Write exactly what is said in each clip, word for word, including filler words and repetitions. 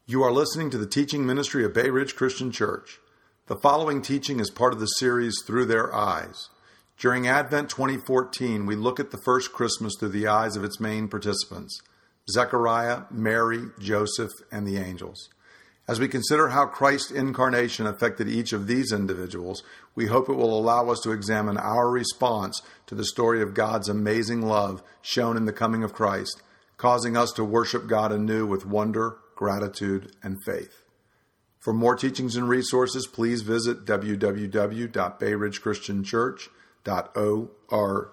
You are listening to the teaching ministry of Bay Ridge Christian Church. The following teaching is part of the series Through Their Eyes. During Advent twenty fourteen, we look at the first Christmas through the eyes of its main participants, Zechariah, Mary, Joseph, and the angels. As we consider how Christ's incarnation affected each of these individuals, we hope it will allow us to examine our response to the story of God's amazing love shown in the coming of Christ, causing us to worship God anew with wonder, gratitude, and faith. For more teachings and resources, please visit w w w dot bay ridge christian church dot org.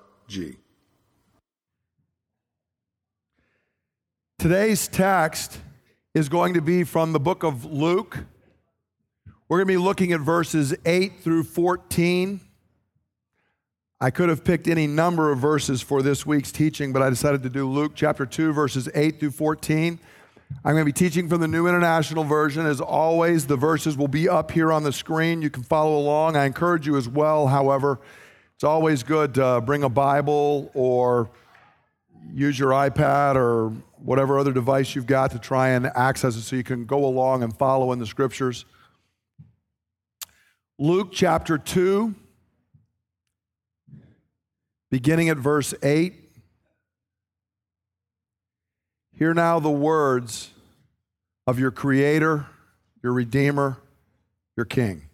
Today's text is going to be from the book of Luke. We're going to be looking at verses eight through fourteen. I could have picked any number of verses for this week's teaching, but I decided to do Luke chapter two, verses eight through fourteen. I'm going to be teaching from the New International Version. As always, the verses will be up here on the screen. You can follow along. I encourage you as well, however, it's always good to bring a Bible or use your iPad or whatever other device you've got to try and access it so you can go along and follow in the scriptures. Luke chapter two, beginning at verse eight. Hear now the words of your Creator, your Redeemer, your King.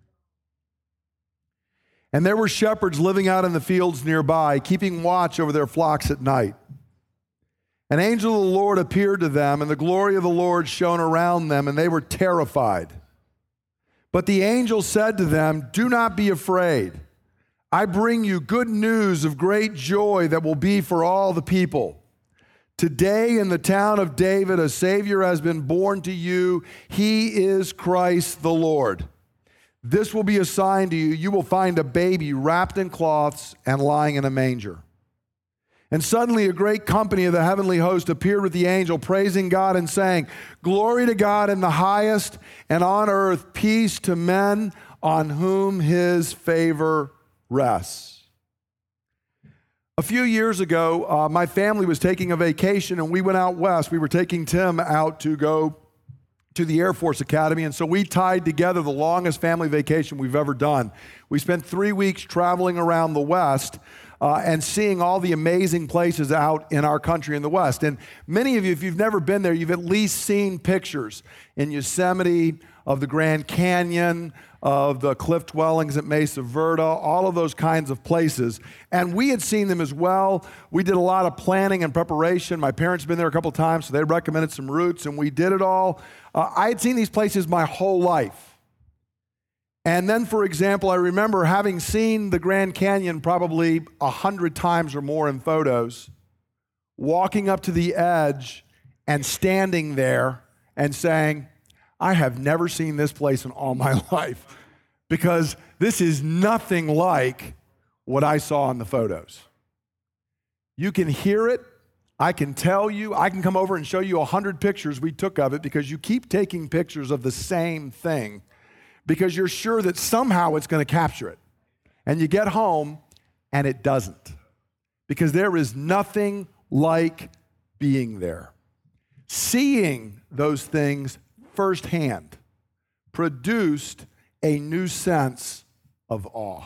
And there were shepherds living out in the fields nearby, keeping watch over their flocks at night. An angel of the Lord appeared to them, and the glory of the Lord shone around them, and they were terrified. But the angel said to them, "Do not be afraid. I bring you good news of great joy that will be for all the people. Today in the town of David, a Savior has been born to you. He is Christ the Lord. This will be a sign to you. You will find a baby wrapped in cloths and lying in a manger." And suddenly a great company of the heavenly host appeared with the angel, praising God and saying, "Glory to God in the highest, and on earth peace to men on whom his favor rests." A few years ago, uh, my family was taking a vacation, and we went out west. We were taking Tim out to go to the Air Force Academy, and so we tied together the longest family vacation we've ever done. We spent three weeks traveling around the West uh, and seeing all the amazing places out in our country in the West. And many of you, if you've never been there, you've at least seen pictures in Yosemite, of the Grand Canyon, of the cliff dwellings at Mesa Verde, all of those kinds of places. And we had seen them as well. We did a lot of planning and preparation. My parents had been there a couple times, so they recommended some routes, and we did it all. Uh, I had seen these places my whole life. And then, for example, I remember having seen the Grand Canyon probably a hundred times or more in photos, walking up to the edge and standing there and saying, "I have never seen this place in all my life, because this is nothing like what I saw in the photos." You can hear it. I can tell you. I can come over and show you a hundred pictures we took of it, because you keep taking pictures of the same thing because you're sure that somehow it's going to capture it. And you get home and it doesn't, because there is nothing like being there. Seeing those things firsthand produced a new sense of awe.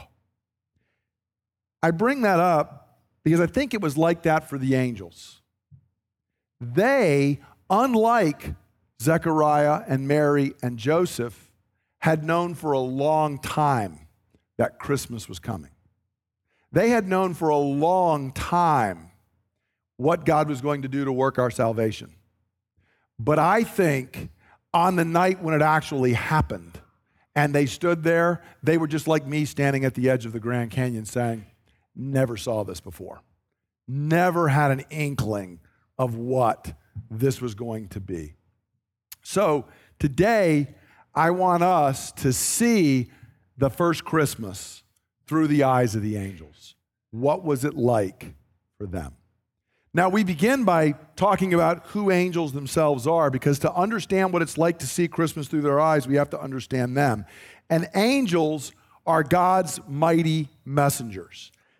I bring that up because I think it was like that for the angels. They, unlike Zechariah and Mary and Joseph, had known for a long time that Christmas was coming. They had known for a long time what God was going to do to work our salvation. But I think on the night when it actually happened, and they stood there, they were just like me standing at the edge of the Grand Canyon saying, "Never saw this before. Never had an inkling of what this was going to be." So today, I want us to see the first Christmas through the eyes of the angels. What was it like for them? Now, we begin by talking about who angels themselves are, because to understand what it's like to see Christmas through their eyes, we have to understand them. And angels are God's mighty messengers.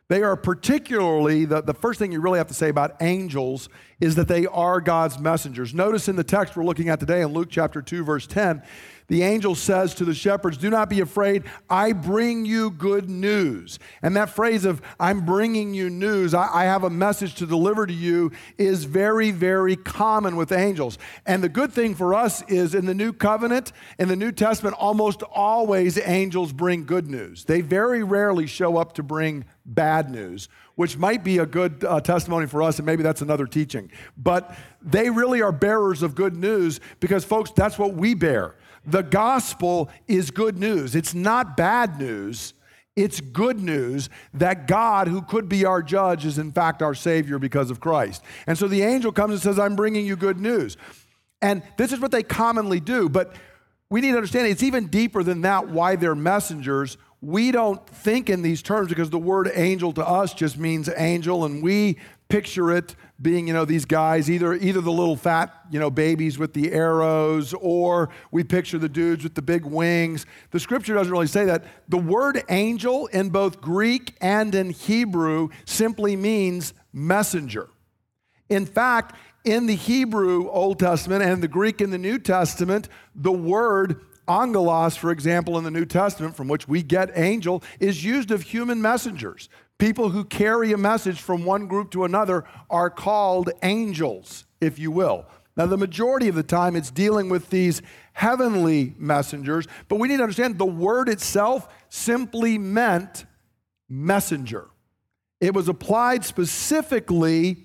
They are particularly, the, the first thing you really have to say about angels is that they are God's messengers. Notice in the text we're looking at today in Luke chapter two, verse ten, the angel says to the shepherds, "Do not be afraid, I bring you good news." And that phrase of, "I'm bringing you news, I, I have a message to deliver to you," is very, very common with angels. And the good thing for us is in the New Covenant, in the New Testament, almost always angels bring good news. They very rarely show up to bring bad news, which might be a good uh, testimony for us, and maybe that's another teaching. But they really are bearers of good news because, folks, that's what we bear. The gospel is good news. It's not bad news. It's good news that God, who could be our judge, is in fact our Savior because of Christ. And so the angel comes and says, "I'm bringing you good news." And this is what they commonly do, but we need to understand it's even deeper than that why they're messengers. We don't think in these terms because the word angel to us just means angel, and we picture it being, you know, these guys, either either the little fat, you know, babies with the arrows, or we picture the dudes with the big wings. The scripture doesn't really say that. The word angel in both Greek and in Hebrew simply means messenger. In fact, in the Hebrew Old Testament and the Greek in the New Testament, the word angelos, for example, in the New Testament, from which we get angel, is used of human messengers. People who carry a message from one group to another are called angels, if you will. Now, the majority of the time, it's dealing with these heavenly messengers, but we need to understand the word itself simply meant messenger. It was applied specifically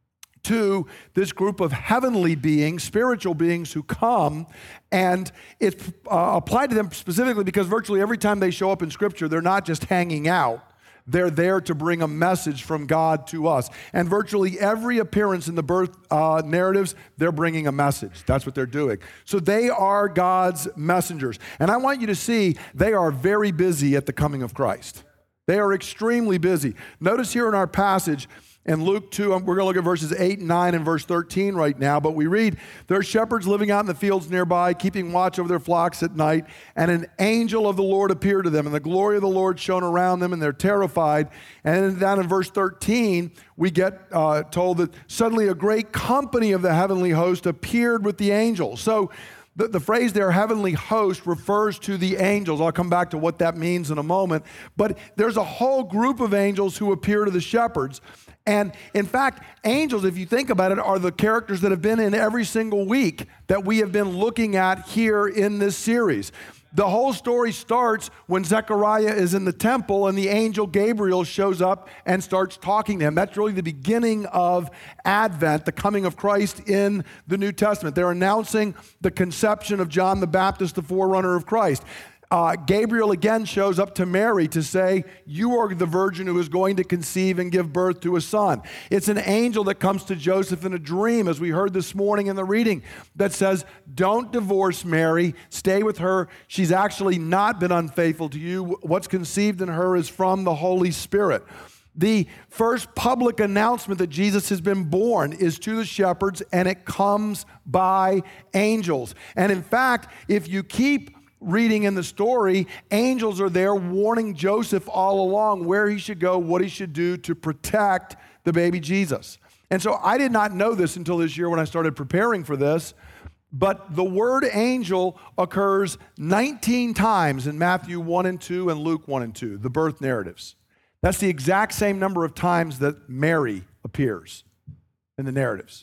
to this group of heavenly beings, spiritual beings who come, and it's uh, applied to them specifically because virtually every time they show up in Scripture, they're not just hanging out. They're there to bring a message from God to us. And virtually every appearance in the birth uh, narratives, they're bringing a message. That's what they're doing. So they are God's messengers. And I want you to see they are very busy at the coming of Christ. They are extremely busy. Notice here in our passage, in Luke two, we're going to look at verses eight and nine and verse thirteen right now, but we read, "There are shepherds living out in the fields nearby, keeping watch over their flocks at night, and an angel of the Lord appeared to them, and the glory of the Lord shone around them, and they're terrified." And then down in verse thirteen, we get uh, told that suddenly a great company of the heavenly host appeared with the angel. So the, the phrase there, heavenly host, refers to the angels. I'll come back to what that means in a moment. But there's a whole group of angels who appear to the shepherds. And in fact, angels, if you think about it, are the characters that have been in every single week that we have been looking at here in this series. The whole story starts when Zechariah is in the temple and the angel Gabriel shows up and starts talking to him. That's really the beginning of Advent, the coming of Christ in the New Testament. They're announcing the conception of John the Baptist, the forerunner of Christ. Uh, Gabriel again shows up to Mary to say, "You are the virgin who is going to conceive and give birth to a son." It's an angel that comes to Joseph in a dream, as we heard this morning in the reading, that says, "Don't divorce Mary, stay with her. She's actually not been unfaithful to you. What's conceived in her is from the Holy Spirit." The first public announcement that Jesus has been born is to the shepherds, and it comes by angels. And in fact, if you keep reading in the story, angels are there warning Joseph all along where he should go, what he should do to protect the baby Jesus. And so I did not know this until this year when I started preparing for this, but the word angel occurs nineteen times in Matthew one and two and Luke one and two, the birth narratives. That's the exact same number of times that Mary appears in the narratives.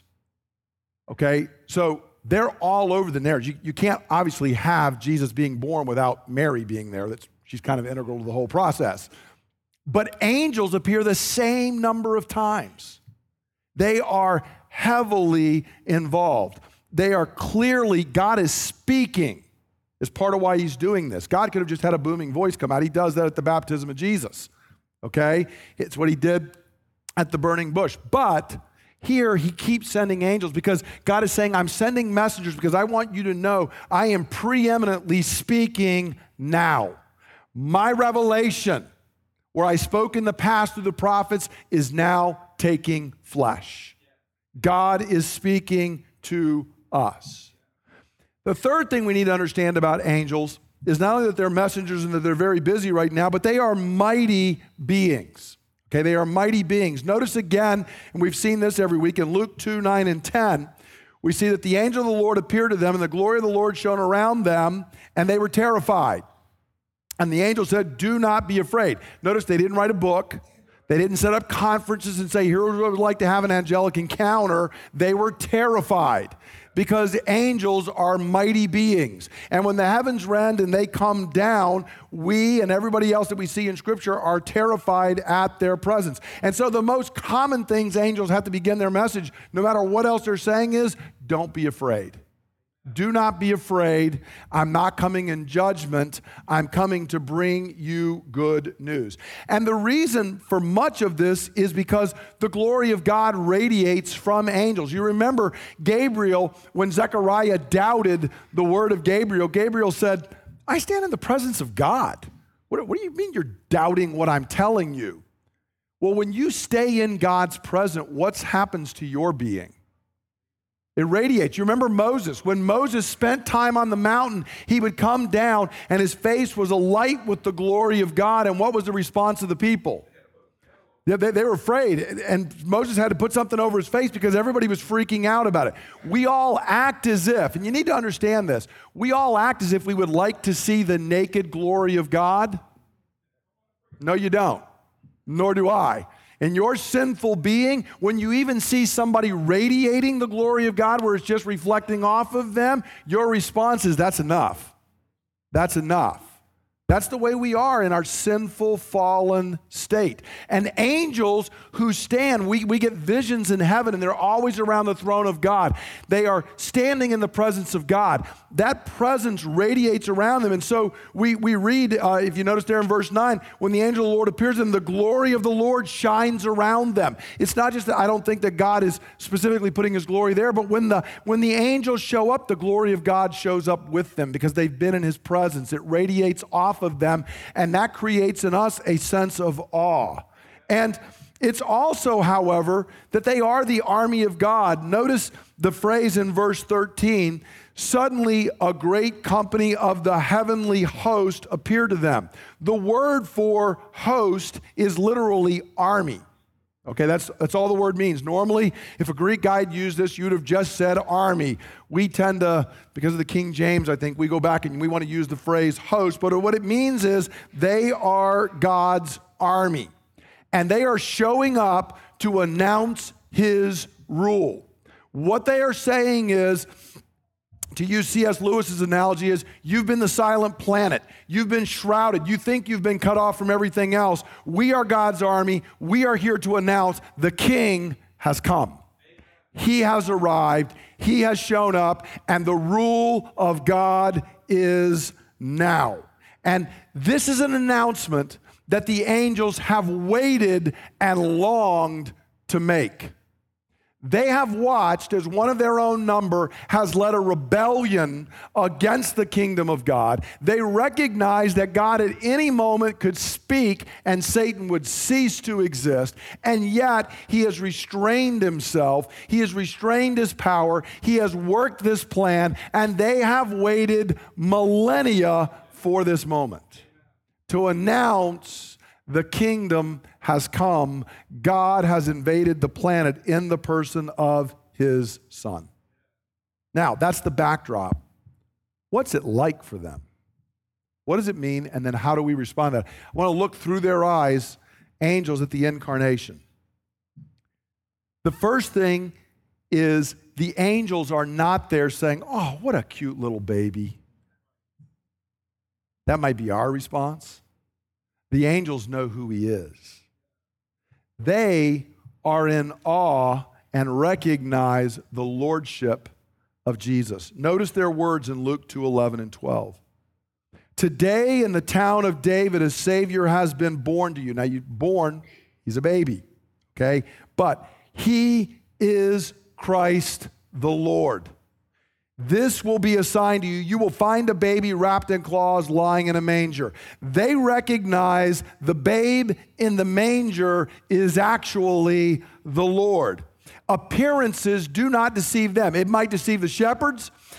Okay, so they're all over the narrative. You, you can't obviously have Jesus being born without Mary being there. That's, she's kind of integral to the whole process. But angels appear the same number of times. They are heavily involved. They are clearly, God is speaking as part of why he's doing this. God could have just had a booming voice come out. He does that at the baptism of Jesus. Okay? It's what he did at the burning bush. But here, he keeps sending angels because God is saying, "I'm sending messengers because I want you to know I am preeminently speaking now. My revelation, where I spoke in the past through the prophets, is now taking flesh." God is speaking to us. The third thing we need to understand about angels is not only that they're messengers and that they're very busy right now, but they are mighty beings. Okay, they are mighty beings. Notice again, and we've seen this every week in Luke two, nine, and ten, we see that the angel of the Lord appeared to them, and the glory of the Lord shone around them, and they were terrified. And the angel said, do not be afraid. Notice they didn't write a book. They didn't set up conferences and say, here's what I would like to have an angelic encounter. They were terrified because angels are mighty beings. And when the heavens rend and they come down, we and everybody else that we see in Scripture are terrified at their presence. And so the most common things angels have to begin their message, no matter what else they're saying, is don't be afraid. Do not be afraid. I'm not coming in judgment. I'm coming to bring you good news. And the reason for much of this is because the glory of God radiates from angels. You remember Gabriel, when Zechariah doubted the word of Gabriel, Gabriel said, I stand in the presence of God. What, what do you mean you're doubting what I'm telling you? Well, when you stay in God's presence, what happens to your being? It radiates. You remember Moses. When Moses spent time on the mountain, he would come down and his face was alight with the glory of God. And what was the response of the people? They, they, they were afraid. And Moses had to put something over his face because everybody was freaking out about it. We all act as if, and you need to understand this, we all act as if we would like to see the naked glory of God. No, you don't. Nor do I. In your sinful being, when you even see somebody radiating the glory of God where it's just reflecting off of them, your response is, that's enough. That's enough. That's the way we are in our sinful, fallen state. And angels who stand, we, we get visions in heaven, and they're always around the throne of God. They are standing in the presence of God. That presence radiates around them. And so we, we read, uh, if you notice there in verse nine, when the angel of the Lord appears to them, the glory of the Lord shines around them. It's not just that I don't think that God is specifically putting his glory there, but when the, when the angels show up, the glory of God shows up with them because they've been in his presence. It radiates off of them, and that creates in us a sense of awe. And it's also, however, that they are the army of God. Notice the phrase in verse thirteen, suddenly a great company of the heavenly host appeared to them. The word for host is literally army. Okay, that's, that's all the word means. Normally, if a Greek guide used this, you'd have just said army. We tend to, because of the King James, I think, we go back and we want to use the phrase host. But what it means is they are God's army. And they are showing up to announce his rule. What they are saying is, to use C S Lewis's analogy, is you've been the silent planet. You've been shrouded. You think you've been cut off from everything else. We are God's army. We are here to announce the King has come. He has arrived. He has shown up, and the rule of God is now. And this is an announcement that the angels have waited and longed to make. They have watched as one of their own number has led a rebellion against the kingdom of God. They recognize that God at any moment could speak and Satan would cease to exist. And yet he has restrained himself. He has restrained his power. He has worked this plan, and they have waited millennia for this moment to announce the kingdom has come. God has invaded the planet in the person of his Son. Now, that's the backdrop. What's it like for them? What does it mean? And then how do we respond to that? I want to look through their eyes, angels at the incarnation. The first thing is the angels are not there saying, oh, what a cute little baby. That might be our response. The angels know who he is. They are in awe and recognize the lordship of Jesus. Notice their words in Luke two, eleven and twelve. Today in the town of David, a Savior has been born to you. Now, you born, he's a baby, okay? But he is Christ the Lord. This will be a sign to you. You will find a baby wrapped in cloths lying in a manger. They recognize the babe in the manger is actually the Lord. Appearances do not deceive them. It might deceive the shepherds.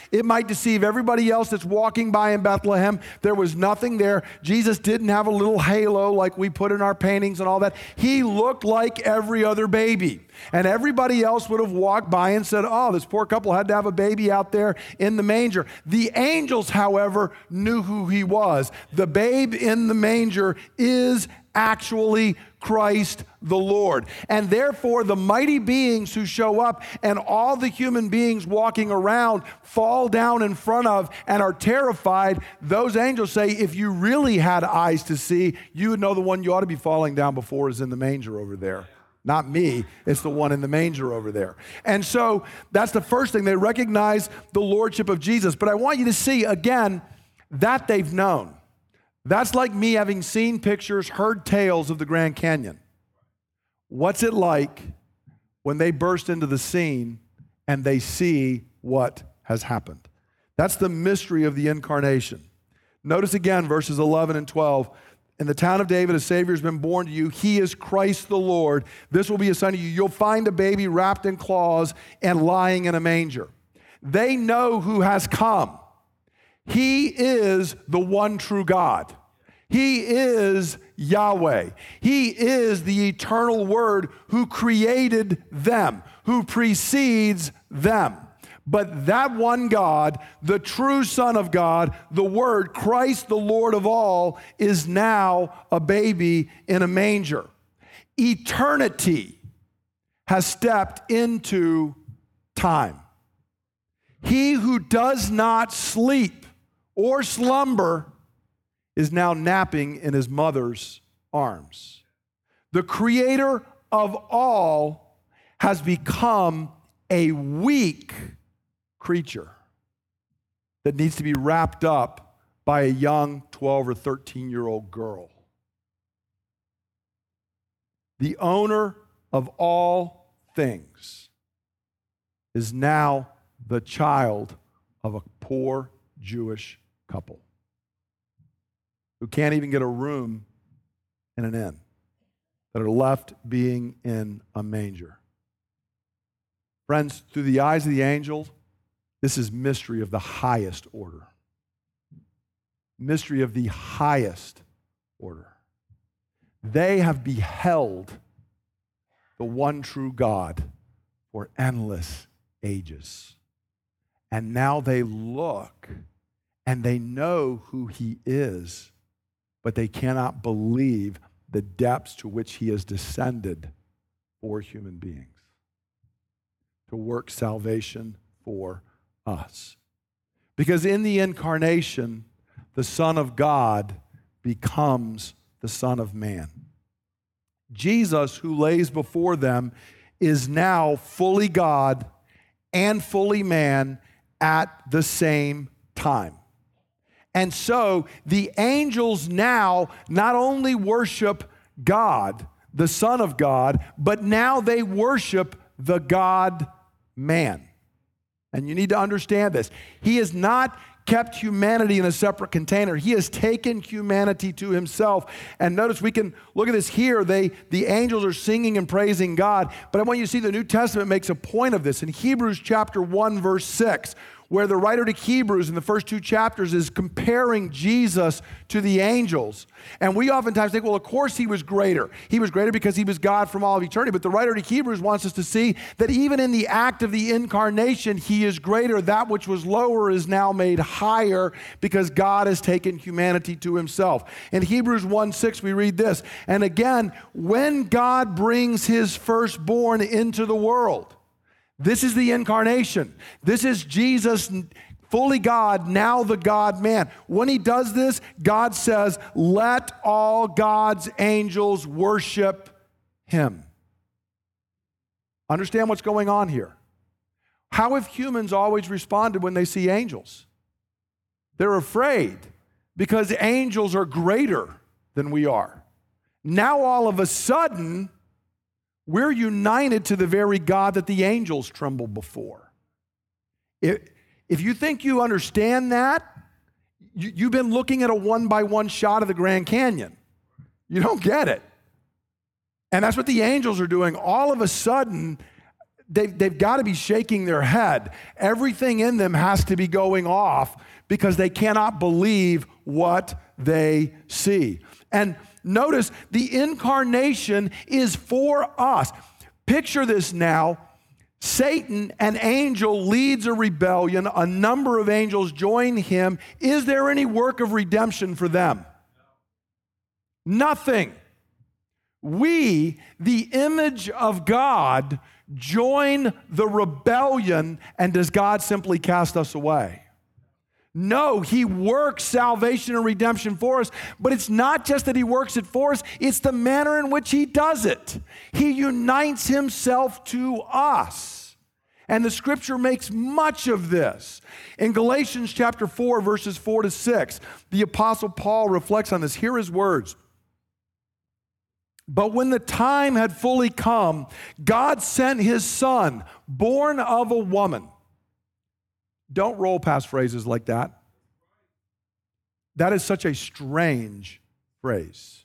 It might deceive everybody else that's walking by in Bethlehem. There was nothing there. Jesus didn't have a little halo like we put in our paintings and all that. He looked like every other baby. And everybody else would have walked by and said, oh, this poor couple had to have a baby out there in the manger. The angels, however, knew who he was. The babe in the manger is actually Christ the Lord. And therefore, the mighty beings who show up and all the human beings walking around fall down in front of and are terrified. Those angels say, if you really had eyes to see, you would know the one you ought to be falling down before is in the manger over there. Not me, it's the one in the manger over there. And so that's the first thing. They recognize the lordship of Jesus. But I want you to see, again, that they've known. That's like me having seen pictures, heard tales of the Grand Canyon. What's it like when they burst into the scene and they see what has happened? That's the mystery of the incarnation. Notice again verses eleven and twelve. In the town of David, a Savior has been born to you. He is Christ the Lord. This will be a sign to you. You'll find a baby wrapped in cloths and lying in a manger. They know who has come. He is the one true God. He is Yahweh. He is the eternal Word who created them, who precedes them. But that one God, the true Son of God, the Word, Christ the Lord of all, is now a baby in a manger. Eternity has stepped into time. He who does not sleep or slumber is now napping in his mother's arms. The Creator of all has become a weak creature that needs to be wrapped up by a young twelve or thirteen year old girl. The owner of all things is now the child of a poor Jewish couple who can't even get a room in an inn, that are left being in a manger. Friends, through the eyes of the angel, this is mystery of the highest order. Mystery of the highest order. They have beheld the one true God for endless ages. And now they look and they know who he is, but they cannot believe the depths to which he has descended for human beings to work salvation for us. Because in the incarnation, the Son of God becomes the Son of Man. Jesus, who lays before them, is now fully God and fully man at the same time. And so the angels now not only worship God, the Son of God, but now they worship the God-man. And you need to understand this. He has not kept humanity in a separate container. He has taken humanity to himself. And notice we can look at this here. They, the angels are singing and praising God. But I want you to see the New Testament makes a point of this. In Hebrews chapter one, verse six, where the writer to Hebrews in the first two chapters is comparing Jesus to the angels. And we oftentimes think, well, of course he was greater. He was greater because he was God from all of eternity. But the writer to Hebrews wants us to see that even in the act of the incarnation, he is greater. That which was lower is now made higher because God has taken humanity to himself. In Hebrews one six, we read this, and again, when God brings his firstborn into the world, this is the incarnation. This is Jesus, fully God, now the God-man. When he does this, God says, let all God's angels worship him. Understand what's going on here. How have humans always responded when they see angels? They're afraid because angels are greater than we are. Now all of a sudden, we're united to the very God that the angels trembled before. If, if you think you understand that, you, you've been looking at a one-by-one shot of the Grand Canyon. You don't get it. And that's what the angels are doing. All of a sudden, they've, they've got to be shaking their head. Everything in them has to be going off because they cannot believe what they see. And notice the incarnation is for us. Picture this now. Satan, an angel, leads a rebellion. A number of angels join him. Is there any work of redemption for them? Nothing. We, the image of God, join the rebellion, and does God simply cast us away? No, he works salvation and redemption for us, but it's not just that he works it for us, it's the manner in which he does it. He unites himself to us. And the scripture makes much of this. In Galatians chapter four, verses four to six, the apostle Paul reflects on this. Hear his words. But when the time had fully come, God sent his son, born of a woman. Don't roll past phrases like that. That is such a strange phrase.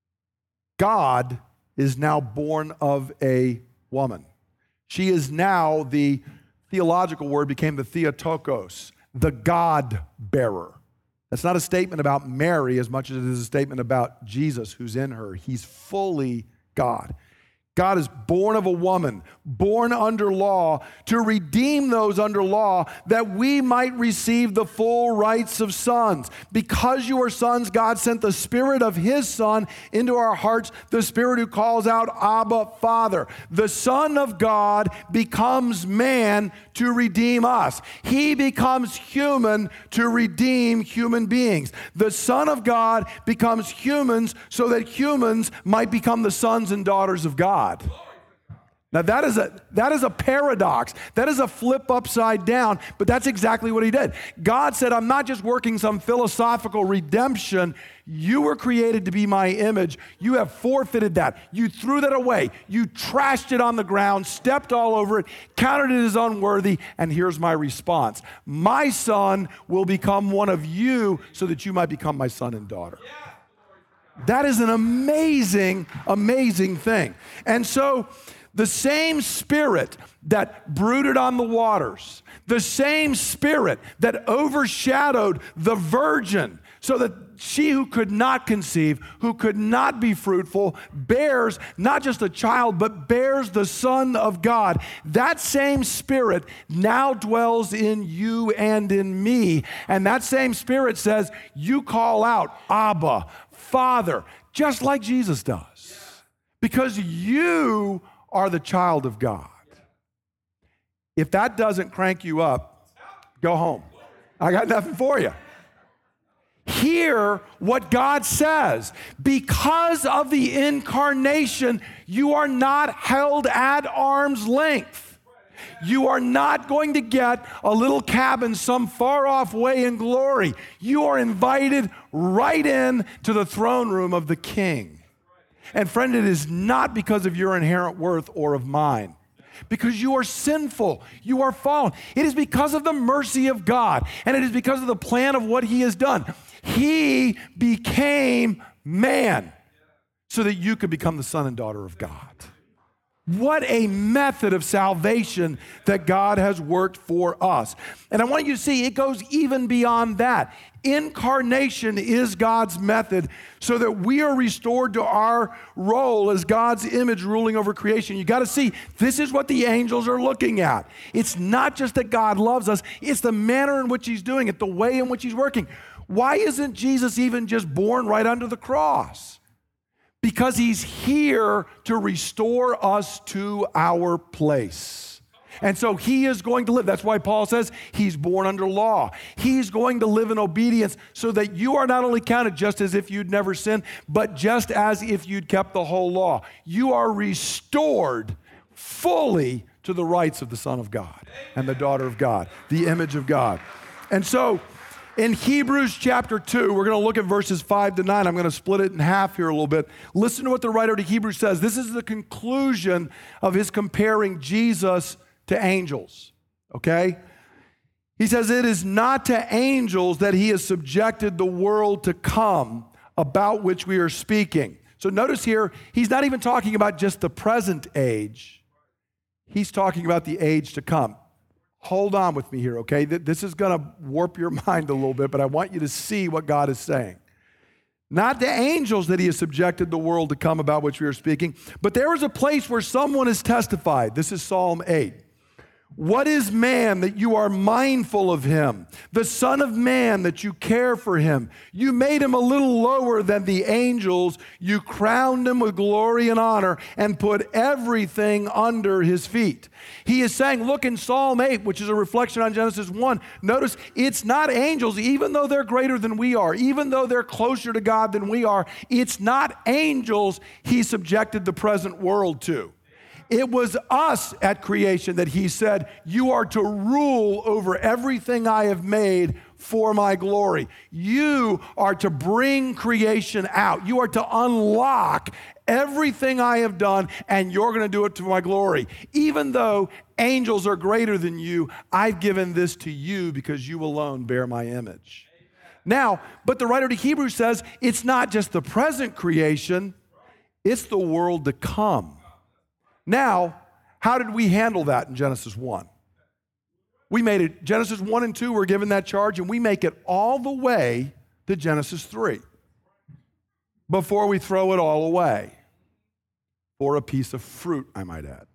God is now born of a woman. She is now, the theological word became the Theotokos, the God bearer. That's not a statement about Mary as much as it is a statement about Jesus who's in her. He's fully God. God is born of a woman, born under law, to redeem those under law, that we might receive the full rights of sons. Because you are sons, God sent the Spirit of his Son into our hearts, the Spirit who calls out, Abba, Father. The Son of God becomes man to redeem us. He becomes human to redeem human beings. The Son of God becomes humans so that humans might become the sons and daughters of God. Now that is a that is a paradox. That is a flip upside down, but that's exactly what he did. God said, I'm not just working some philosophical redemption. You were created to be my image. You have forfeited that. You threw that away. You trashed it on the ground, stepped all over it, counted it as unworthy, and here's my response. My son will become one of you so that you might become my son and daughter. That is an amazing, amazing thing. And so the same Spirit that brooded on the waters, the same Spirit that overshadowed the virgin so that she who could not conceive, who could not be fruitful, bears not just a child, but bears the Son of God. That same Spirit now dwells in you and in me. And that same Spirit says, you call out, Abba, Father, just like Jesus does, because you are the child of God. If that doesn't crank you up, go home. I got nothing for you. Hear what God says. Because of the incarnation, you are not held at arm's length. You are not going to get a little cabin some far off way in glory. You are invited right in to the throne room of the King. And friend, it is not because of your inherent worth or of mine. Because you are sinful, you are fallen. It is because of the mercy of God, and it is because of the plan of what he has done. He became man so that you could become the son and daughter of God. What a method of salvation that God has worked for us. And I want you to see it goes even beyond that. Incarnation is God's method so that we are restored to our role as God's image ruling over creation. You got to see, this is what the angels are looking at. It's not just that God loves us, it's the manner in which he's doing it, the way in which he's working. Why isn't Jesus even just born right under the cross? Because he's here to restore us to our place. And so he is going to live. That's why Paul says he's born under law. He's going to live in obedience so that you are not only counted just as if you'd never sinned, but just as if you'd kept the whole law. You are restored fully to the rights of the Son of God and the daughter of God, the image of God. And so in Hebrews chapter two, we're going to look at verses five to nine. I'm going to split it in half here a little bit. Listen to what the writer to Hebrews says. This is the conclusion of his comparing Jesus to angels, okay? He says, it is not to angels that he has subjected the world to come about which we are speaking. So notice here, he's not even talking about just the present age. he's talking about the age to come. Hold on with me here, okay? This is going to warp your mind a little bit, but I want you to see what God is saying. Not the angels that he has subjected the world to come, about which we are speaking, but there is a place where someone has testified. This is Psalm eight. What is man that you are mindful of him? The Son of Man that you care for him? You made him a little lower than the angels. You crowned him with glory and honor and put everything under his feet. He is saying, look in Psalm eight, which is a reflection on Genesis one. Notice it's not angels, even though they're greater than we are, even though they're closer to God than we are. It's not angels he subjected the present world to. It was us at creation that he said, you are to rule over everything I have made for my glory. You are to bring creation out. You are to unlock everything I have done, and you're going to do it to my glory. Even though angels are greater than you, I've given this to you because you alone bear my image. Now, but the writer to Hebrews says it's not just the present creation, it's the world to come. Now, how did we handle that in Genesis one? We made it, Genesis one and two, we're given that charge, and we make it all the way to Genesis three before we throw it all away for a piece of fruit, I might add.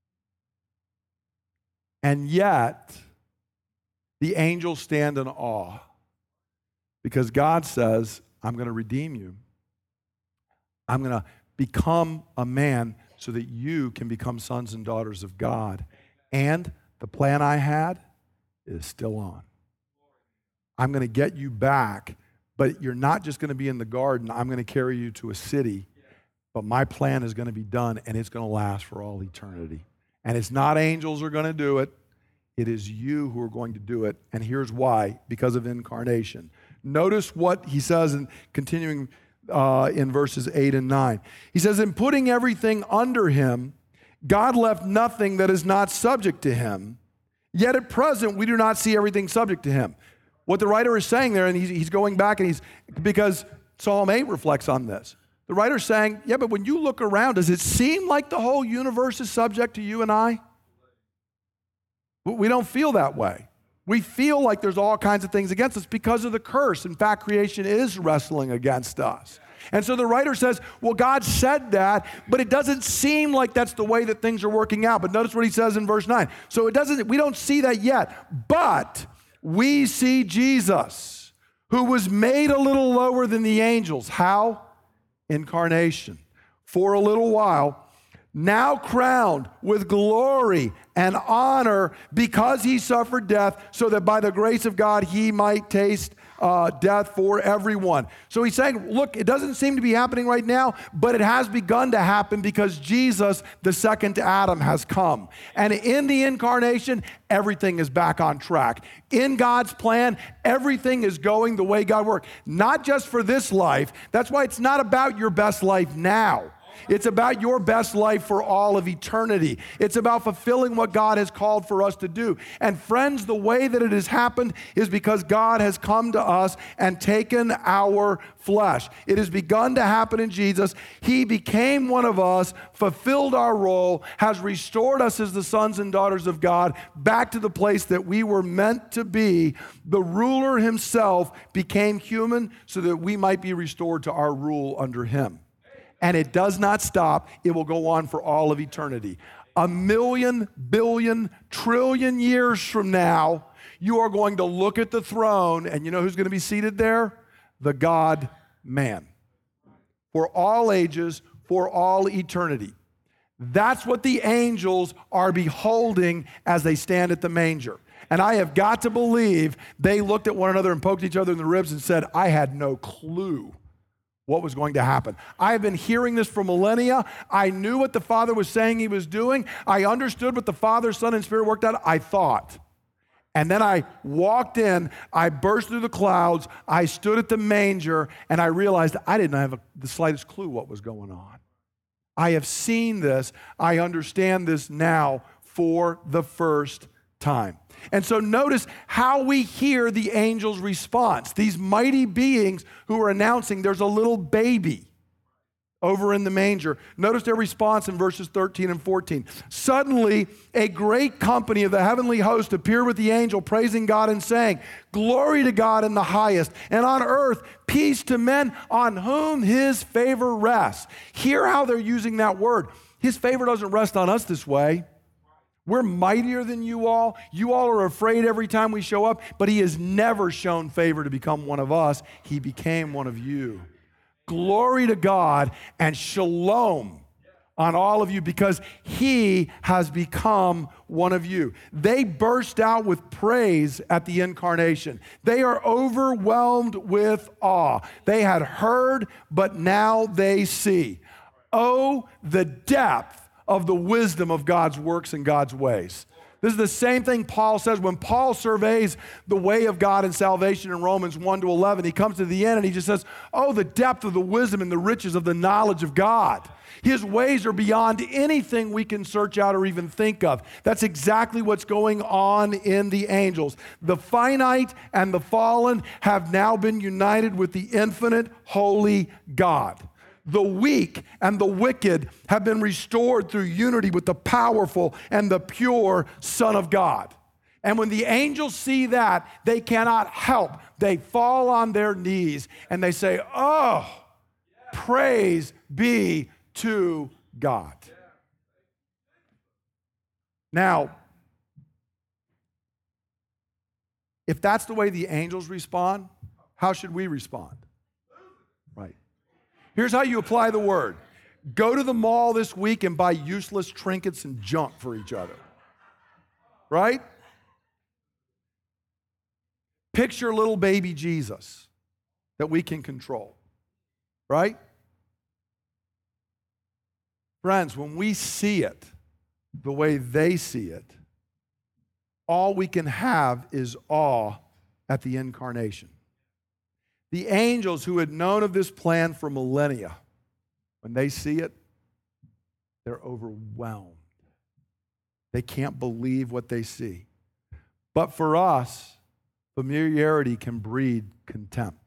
And yet, the angels stand in awe because God says, I'm going to redeem you. I'm going to become a man so that you can become sons and daughters of God. And the plan I had is still on. I'm going to get you back, but you're not just going to be in the garden. I'm going to carry you to a city, but my plan is going to be done, and it's going to last for all eternity. And it's not angels who are going to do it. It is you who are going to do it, and here's why, because of incarnation. Notice what he says in continuing Uh, in verses eight and nine. He says, in putting everything under him, God left nothing that is not subject to him. Yet at present, we do not see everything subject to him. What the writer is saying there, and he's, he's going back, and he's, because Psalm eight reflects on this. The writer's saying, yeah, but when you look around, does it seem like the whole universe is subject to you and I? We don't feel that way. We feel like there's all kinds of things against us because of the curse. In fact, creation is wrestling against us. And so the writer says, well, God said that, but it doesn't seem like that's the way that things are working out. But notice what he says in verse nine. So it doesn't, we don't see that yet, but we see Jesus, who was made a little lower than the angels. How? Incarnation. For a little while, now crowned with glory and honor because he suffered death, so that by the grace of God he might taste uh, death for everyone. So he's saying, look, it doesn't seem to be happening right now, but it has begun to happen because Jesus, the second Adam, has come. And in the incarnation, everything is back on track. In God's plan, everything is going the way God worked. Not just for this life. That's why it's not about your best life now. It's about your best life for all of eternity. It's about fulfilling what God has called for us to do. And friends, the way that it has happened is because God has come to us and taken our flesh. It has begun to happen in Jesus. He became one of us, fulfilled our role, has restored us as the sons and daughters of God back to the place that we were meant to be. The ruler himself became human so that we might be restored to our rule under him. And it does not stop. It will go on for all of eternity. A million, billion, trillion years from now, you are going to look at the throne, and you know who's going to be seated there? The God-man. For all ages, for all eternity. That's what the angels are beholding as they stand at the manger. And I have got to believe they looked at one another and poked each other in the ribs and said, I had no clue what was going to happen. I have been hearing this for millennia. I knew what the Father was saying he was doing. I understood what the Father, Son, and Spirit worked out. I thought. And then I walked in, I burst through the clouds, I stood at the manger, and I realized I didn't have a, the slightest clue what was going on. I have seen this. I understand this now for the first time. And so notice how we hear the angels' response. These mighty beings who are announcing there's a little baby, over in the manger. Notice their response in verses thirteen and fourteen. Suddenly, a great company of the heavenly host appeared with the angel, praising God and saying, "Glory to God in the highest, and on earth peace to men on whom his favor rests." Hear how they're using that word. His favor doesn't rest on us this way. We're mightier than you all. You all are afraid every time we show up, but he has never shown favor to become one of us. He became one of you. Glory to God and shalom on all of you because he has become one of you. They burst out with praise at the incarnation. They are overwhelmed with awe. They had heard, but now they see. Oh, the depth of the wisdom of God's works and God's ways. This is the same thing Paul says when Paul surveys the way of God and salvation in Romans one to eleven. He comes to the end and he just says, oh, the depth of the wisdom and the riches of the knowledge of God. His ways are beyond anything we can search out or even think of. That's exactly what's going on in the angels. The finite and the fallen have now been united with the infinite, holy God. The weak and the wicked have been restored through unity with the powerful and the pure Son of God. And when the angels see that, they cannot help. They fall on their knees and they say, oh, praise be to God. Now, if that's the way the angels respond, how should we respond? Right. Here's how you apply the word. Go to the mall this week and buy useless trinkets and junk for each other. Right? Picture little baby Jesus that we can control. Right? Friends, when we see it the way they see it, all we can have is awe at the incarnation. The angels who had known of this plan for millennia, when they see it, they're overwhelmed. They can't believe what they see. But for us, familiarity can breed contempt.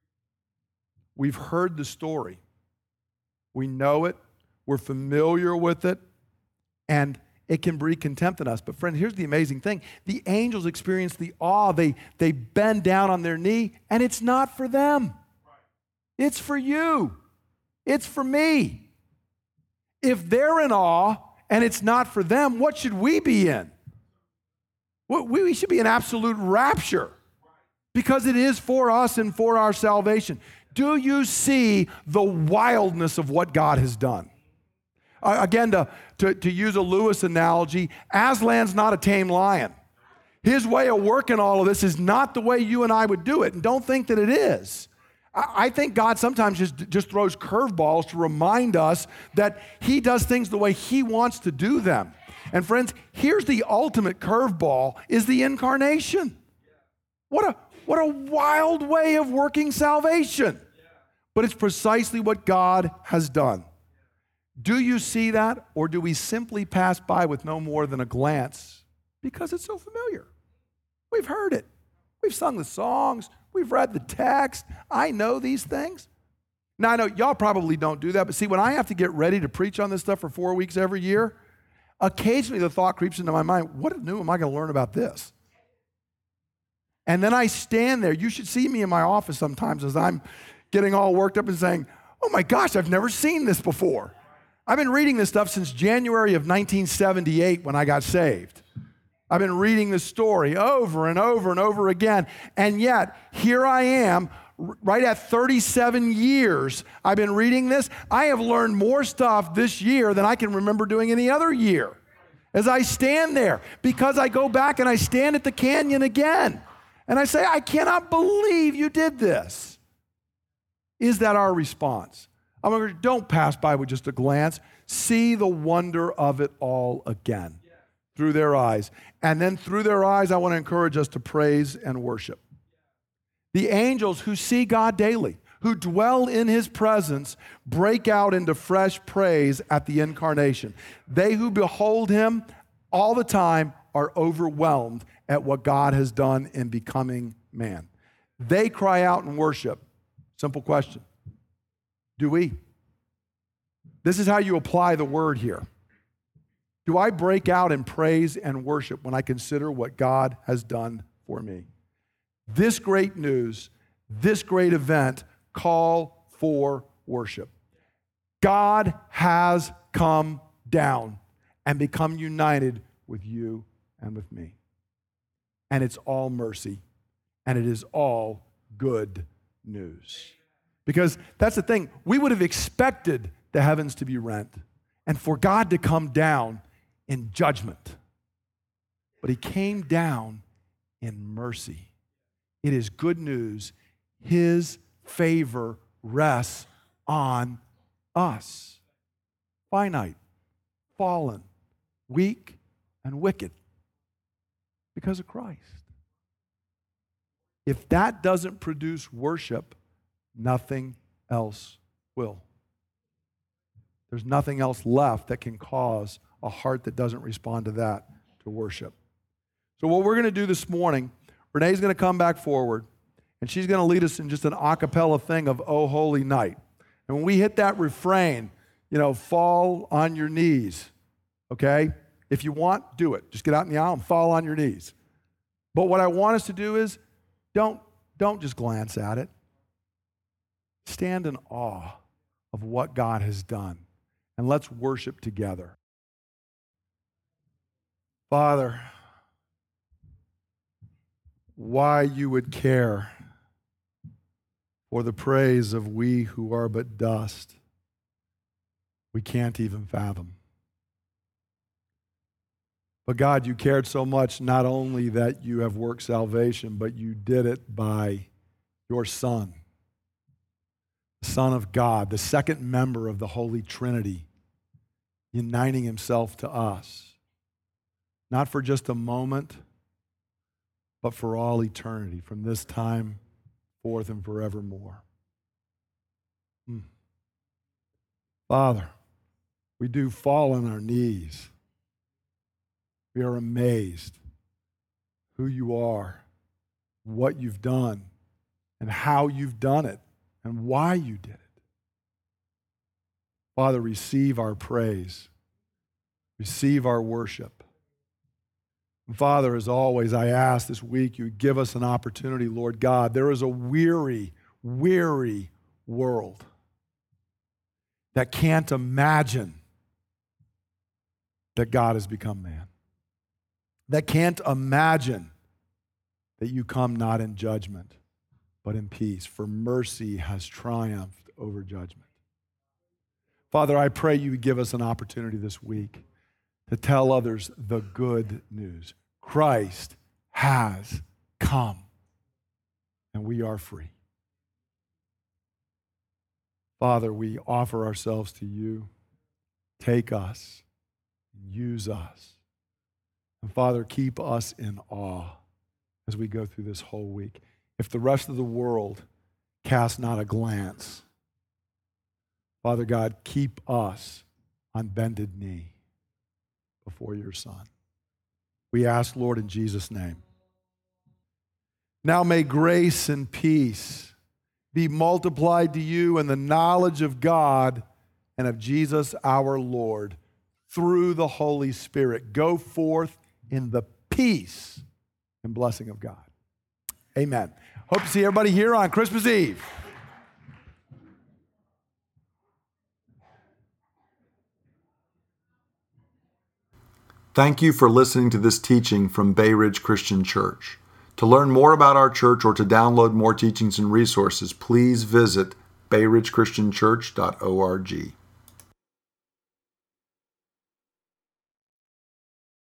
We've heard the story. We know it. We're familiar with it. And it can breed contempt in us. But friend, here's the amazing thing. The angels experience the awe. They, they bend down on their knee, and it's not for them. It's for you. It's for me. If they're in awe and it's not for them, what should we be in? We should be in absolute rapture because it is for us and for our salvation. Do you see the wildness of what God has done? Uh, again, to, to, to use a Lewis analogy, Aslan's not a tame lion. His way of working all of this is not the way you and I would do it, and don't think that it is. I, I think God sometimes just, just throws curveballs to remind us that he does things the way he wants to do them. And friends, here's the ultimate curveball, is the incarnation. What a, what a wild way of working salvation. But it's precisely what God has done. Do you see that, or do we simply pass by with no more than a glance because it's so familiar? We've heard it. We've sung the songs. We've read the text. I know these things. Now, I know y'all probably don't do that, but see, when I have to get ready to preach on this stuff for four weeks every year, occasionally the thought creeps into my mind, what new am I going to learn about this? And then I stand there. You should see me in my office sometimes as I'm getting all worked up and saying, oh my gosh, I've never seen this before. I've been reading this stuff since January of nineteen seventy-eight when I got saved. I've been reading this story over and over and over again. And yet, here I am, right at thirty-seven years, I've been reading this. I have learned more stuff this year than I can remember doing any other year. As I stand there, because I go back and I stand at the canyon again. And I say, I cannot believe you did this. Is that our response? I'm going to, don't pass by with just a glance. See the wonder of it all again through their eyes. And then through their eyes, I want to encourage us to praise and worship. The angels who see God daily, who dwell in his presence, break out into fresh praise at the incarnation. They who behold him all the time are overwhelmed at what God has done in becoming man. They cry out and worship. Simple question. Do we? This is how you apply the word here. Do I break out in praise and worship when I consider what God has done for me? This great news, this great event, call for worship. God has come down and become united with you and with me. And it's all mercy, and it is all good news. Because that's the thing, we would have expected the heavens to be rent and for God to come down in judgment. But he came down in mercy. It is good news. His favor rests on us. Finite, fallen, weak, and wicked because of Christ. If that doesn't produce worship, nothing else will. There's nothing else left that can cause a heart that doesn't respond to that to worship. So what we're going to do this morning, Renee's going to come back forward, and she's going to lead us in just an a cappella thing of "O Holy Night." And when we hit that refrain, you know, fall on your knees, okay? If you want, do it. Just get out in the aisle and fall on your knees. But what I want us to do is don't, don't just glance at it. Stand in awe of what God has done, and let's worship together. Father, why you would care for the praise of we who are but dust, we can't even fathom. But God, you cared so much, not only that you have worked salvation, but you did it by your Son, the Son of God, the second member of the Holy Trinity, uniting himself to us, not for just a moment, but for all eternity, from this time forth and forevermore. Hmm. Father, we do fall on our knees. We are amazed who you are, what you've done, and how you've done it, and why you did it. Father, receive our praise. Receive our worship. And Father, as always, I ask this week you give us an opportunity, Lord God. There is a weary, weary world that can't imagine that God has become man, that can't imagine that you come not in judgment, but in peace, for mercy has triumphed over judgment. Father, I pray you would give us an opportunity this week to tell others the good news. Christ has come, and we are free. Father, we offer ourselves to you. Take us, use us. And Father, keep us in awe as we go through this whole week. If the rest of the world casts not a glance, Father God, keep us on bended knee before your Son. We ask, Lord, in Jesus' name. Now may grace and peace be multiplied to you in the knowledge of God and of Jesus our Lord through the Holy Spirit. Go forth in the peace and blessing of God. Amen. Hope to see everybody here on Christmas Eve. Thank you for listening to this teaching from Bay Ridge Christian Church. To learn more about our church or to download more teachings and resources, please visit bay ridge christian church dot org.